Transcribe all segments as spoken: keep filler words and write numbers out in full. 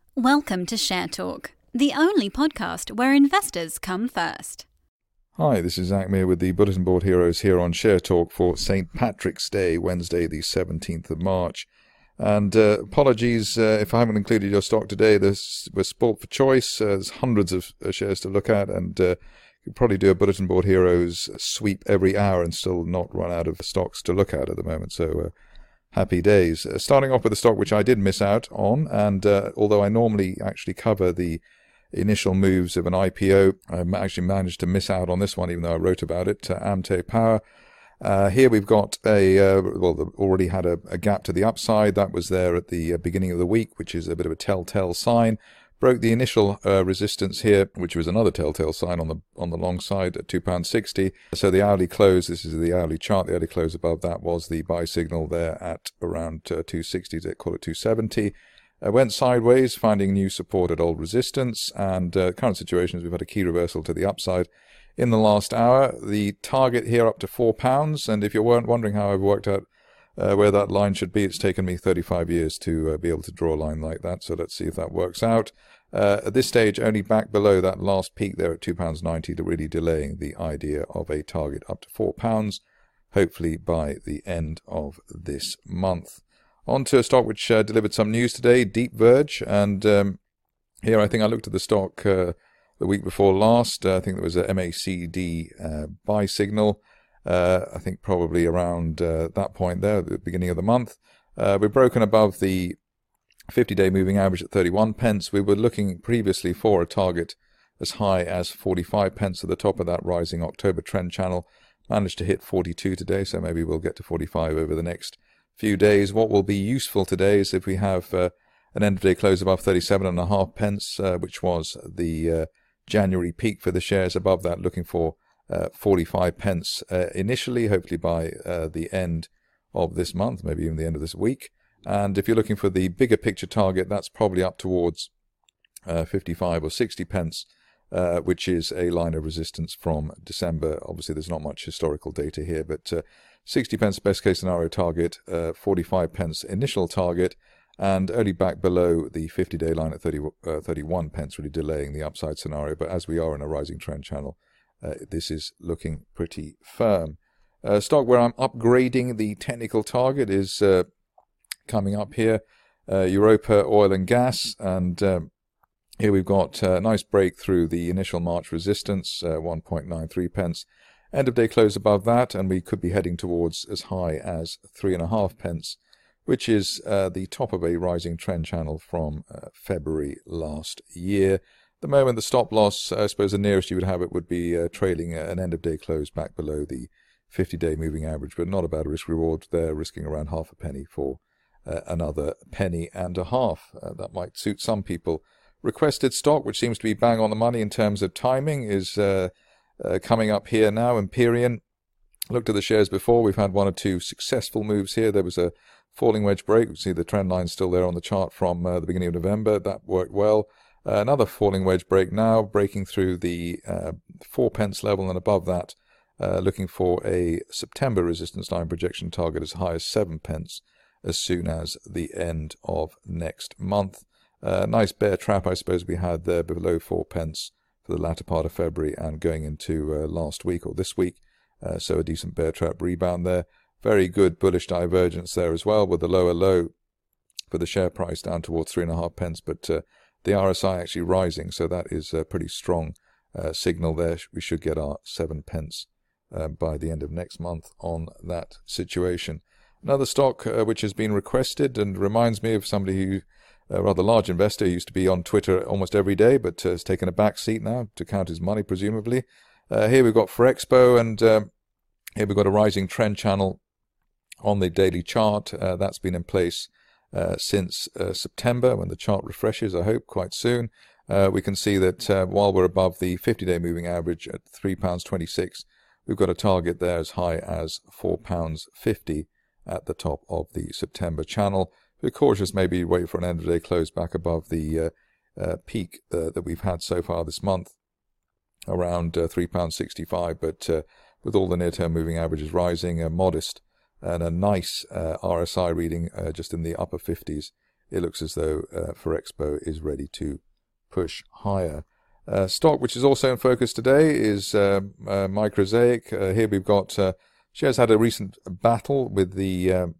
Welcome to Share Talk, the only podcast where investors come first. Hi, this is Zach Meir with the Bulletin Board Heroes here on Share Talk for Saint Patrick's Day, Wednesday the seventeenth of March. And uh, apologies uh, if I haven't included your stock today. This was sport for choice. Uh, there's hundreds of uh, shares to look at, and uh, you could probably do a Bulletin Board Heroes sweep every hour and still not run out of stocks to look at at the moment. So uh, happy days. Uh, starting off with a stock which I did miss out on, and uh, although I normally actually cover the initial moves of an I P O, I actually managed to miss out on this one, even though I wrote about it. Uh, Amte Power. Uh, here we've got a, uh, well, already had a, a gap to the upside. That was there at the uh, beginning of the week, which is a bit of a telltale sign. Broke the initial uh, resistance here, which was another telltale sign on the on the long side at two pounds sixty. So the hourly close, this is the hourly chart, the hourly close above that was the buy signal there at around uh, two sixty, to call it two seventy. Uh, went sideways, finding new support at old resistance, and uh, current situation is we've had a key reversal to the upside in the last hour. The target here up to four pounds, and if you weren't wondering how I've worked out uh, where that line should be, it's taken me thirty-five years to uh, be able to draw a line like that, so let's see if that works out. Uh, at this stage, only back below that last peak there at two pounds ninety, to really delaying the idea of a target up to four pounds, hopefully by the end of this month. On to a stock which uh, delivered some news today, Deep Verge, and um, here I think I looked at the stock uh, the week before last. uh, I think there was a M A C D uh, buy signal, uh, I think probably around uh, that point there, at the beginning of the month. Uh, we've broken above the fifty-day moving average at thirty-one pence. We were looking previously for a target as high as forty-five pence at the top of that rising October trend channel. Managed to hit forty-two today, so maybe we'll get to forty-five over the next few days. What will be useful today is if we have uh, an end of day close above thirty-seven and a half pence, uh, which was the uh, January peak for the shares. Above that, looking for uh, forty-five pence uh, initially, hopefully by uh, the end of this month, maybe even the end of this week. And if you're looking for the bigger picture target, that's probably up towards uh, fifty-five or sixty pence, uh, which is a line of resistance from December. Obviously, there's not much historical data here, but uh, sixty pence best case scenario target, uh, forty-five pence initial target, and only back below the fifty-day line at thirty, uh, thirty-one pence, really delaying the upside scenario. But as we are in a rising trend channel, uh, this is looking pretty firm. Uh, stock where I'm upgrading the technical target is uh, coming up here, uh, Europa Oil and Gas, and um, here we've got a nice break through the initial March resistance, uh, one point nine three pence. End of day close above that, and we could be heading towards as high as three and a half pence, which is uh, the top of a rising trend channel from uh, February last year. At the moment, the stop loss, I suppose the nearest you would have it would be uh, trailing an end of day close back below the fifty-day moving average, but not a bad risk reward there, risking around half a penny for uh, another penny and a half. Uh, that might suit some people. Requested stock, which seems to be bang on the money in terms of timing, is uh, uh, coming up here now. Empyrean. Looked at the shares before. We've had one or two successful moves here. There was a falling wedge break. You see the trend line still there on the chart from uh, the beginning of November. That worked well. Uh, another falling wedge break now, breaking through the uh, four pence level and above that, uh, looking for a September resistance line projection target as high as seven pence as soon as the end of next month. Uh, nice bear trap, I suppose, we had there below four pence for the latter part of February and going into uh, last week or this week. Uh, so a decent bear trap rebound there. Very good bullish divergence there as well, with the lower low for the share price down towards three and a half pence, but uh, the R S I actually rising, so that is a pretty strong uh, signal there. We should get our seven pence uh, by the end of next month on that situation. Another stock uh, which has been requested and reminds me of somebody who, a rather large investor, used to be on Twitter almost every day, but uh, has taken a back seat now to count his money, presumably. Uh, here we've got Ferrexpo, and um, here we've got a rising trend channel on the daily chart. Uh, that's been in place uh, since uh, September, when the chart refreshes, I hope, quite soon. Uh, we can see that uh, while we're above the fifty-day moving average at three pounds twenty-six, we've got a target there as high as four pounds fifty at the top of the September channel. We're cautious, maybe wait for an end of day close back above the uh, uh, peak uh, that we've had so far this month, around uh, three pounds sixty-five, but uh, with all the near-term moving averages rising, a modest and a nice uh, R S I reading uh, just in the upper fifties it looks as though uh, Ferrexpo is ready to push higher. Uh, stock which is also in focus today is uh, uh, Microsaic. Uh, here we've got uh, shares had a recent battle with the um,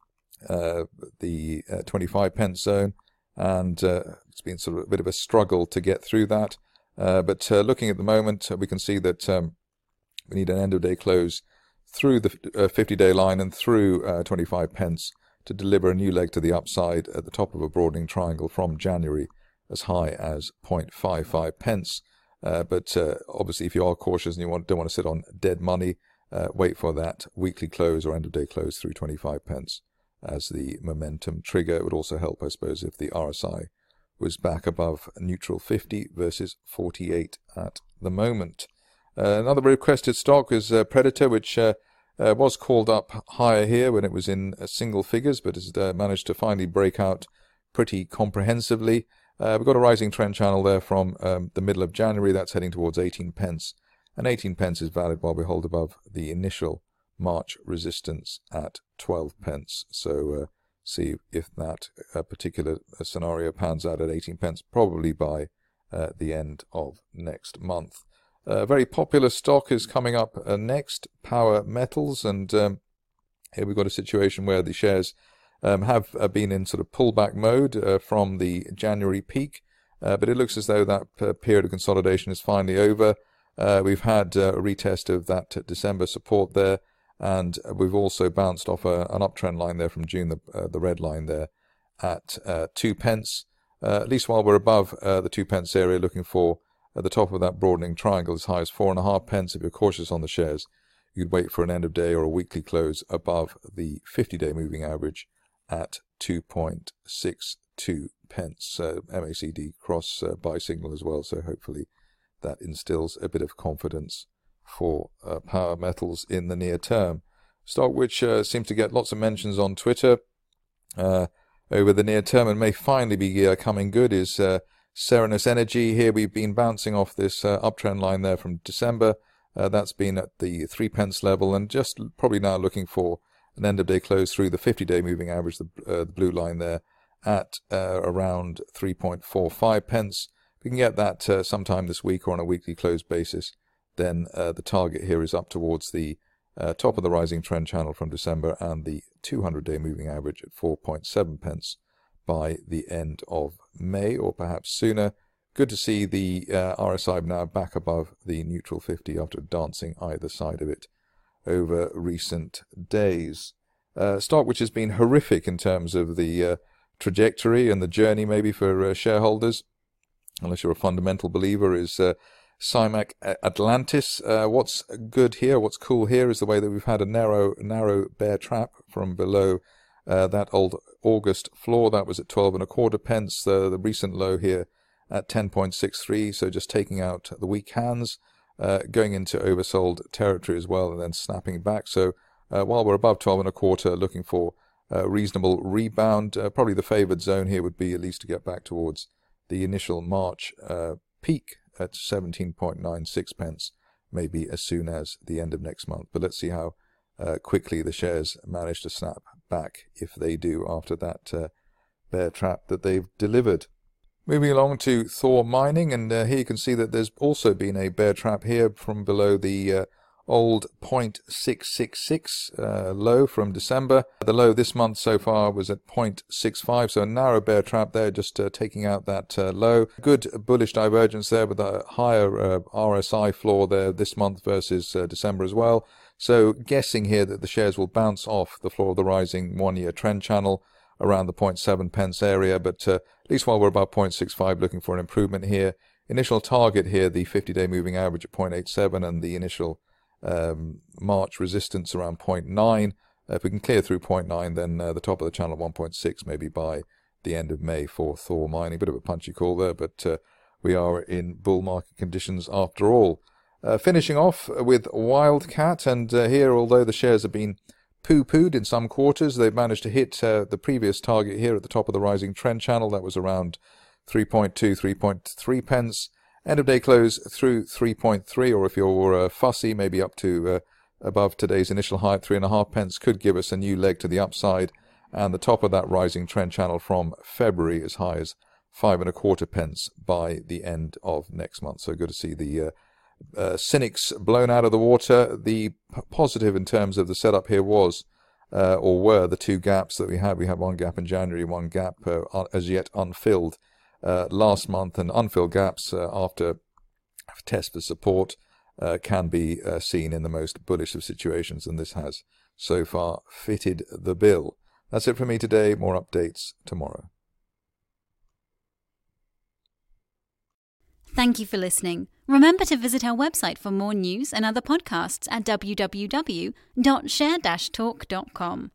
uh, the uh, twenty-five pence zone, and uh, it's been sort of a bit of a struggle to get through that. Uh, but uh, looking at the moment, uh, we can see that um, we need an end of day close through the uh, fifty-day line and through uh, twenty-five pence to deliver a new leg to the upside at the top of a broadening triangle from January as high as zero point five five pence. Uh, but uh, obviously, if you are cautious and you want, don't want to sit on dead money, uh, wait for that weekly close or end of day close through twenty-five pence as the momentum trigger. It would also help, I suppose, if the R S I was back above neutral fifty versus forty-eight at the moment. Uh, another requested stock is uh, Predator, which uh, uh, was called up higher here when it was in uh, single figures, but has uh, managed to finally break out pretty comprehensively. Uh, we've got a rising trend channel there from um, the middle of January. That's heading towards eighteen pence. And eighteen pence is valid while we hold above the initial March resistance at twelve pence. So uh, see if that uh, particular scenario pans out at eighteen pence, probably by uh, the end of next month. A uh, very popular stock is coming up uh, next, Power Metals. And um, here we've got a situation where the shares Um, have uh, been in sort of pullback mode uh, from the January peak, uh, but it looks as though that uh, period of consolidation is finally over. Uh, we've had uh, a retest of that December support there, and we've also bounced off a, an uptrend line there from June, the, uh, the red line there at uh, two pence. Uh, at least while we're above uh, the two pence area, looking for at the top of that broadening triangle as high as four and a half pence. If you're cautious on the shares, you'd wait for an end of day or a weekly close above the fifty-day moving average at two point six two pence. Uh, M A C D cross uh, buy signal as well, so hopefully that instills a bit of confidence for uh, Power Metals in the near term. Stock which uh, seems to get lots of mentions on Twitter uh, over the near term and may finally be uh, coming good is uh, Serenus Energy. Here we've been bouncing off this uh, uptrend line there from December. Uh, that's been at the three pence level and just probably now looking for an end of day close through the fifty-day moving average, the, uh, the blue line there, at uh, around three point four five pence. If we can get that uh, sometime this week or on a weekly close basis, then uh, the target here is up towards the uh, top of the rising trend channel from December and the two hundred day moving average at four point seven pence by the end of May or perhaps sooner. Good to see the uh, R S I now back above the neutral fifty after dancing either side of it over recent days. Uh, stock which has been horrific in terms of the uh, trajectory and the journey maybe for uh, shareholders, unless you're a fundamental believer, is uh, Cymac Atlantis. Uh, what's good here, what's cool here is the way that we've had a narrow, narrow bear trap from below uh, that old August floor. That was at twelve and a quarter pence. Uh, the recent low here at ten point six three, so just taking out the weak hands. Uh, going into oversold territory as well and then snapping back. So uh, while we're above twelve and a quarter, looking for a reasonable rebound, uh, probably the favoured zone here would be at least to get back towards the initial March uh, peak at seventeen point nine six pence, maybe as soon as the end of next month. But let's see how uh, quickly the shares manage to snap back, if they do, after that uh, bear trap that they've delivered. Moving along to Thor Mining, and uh, here you can see that there's also been a bear trap here from below the uh, old zero point six six six uh, low from December. The low this month so far was at zero point six five, so a narrow bear trap there, just uh, taking out that uh, low. Good bullish divergence there with a higher uh, R S I floor there this month versus uh, December as well. So guessing here that the shares will bounce off the floor of the rising one-year trend channel around the zero point seven pence area, but uh, at least while we're above zero point six five, looking for an improvement here. Initial target here, the fifty-day moving average at zero point eight seven, and the initial um, March resistance around zero point nine. Uh, if we can clear through zero point nine, then uh, the top of the channel one point six maybe by the end of May for Thor Mining. Bit of a punchy call there, but uh, we are in bull market conditions after all. Uh, finishing off with Wildcat, and uh, here, although the shares have been poo-pooed in some quarters, they've managed to hit uh, the previous target here at the top of the rising trend channel. That was around three point two, three point three pence. End of day close through three point three, or if you're uh, fussy, maybe up to uh, above today's initial high at three and a half pence, could give us a new leg to the upside and the top of that rising trend channel from February as high as five and a quarter pence by the end of next month. So good to see the uh, uh, cynics blown out of the water. The p- positive in terms of the setup here was, uh, or were, the two gaps that we had. We had one gap in January, one gap uh, as yet unfilled uh, last month, and unfilled gaps uh, after test for support uh, can be uh, seen in the most bullish of situations, and this has so far fitted the bill. That's it for me today. More updates tomorrow. Thank you for listening. Remember to visit our website for more news and other podcasts at w w w dot share dash talk dot com.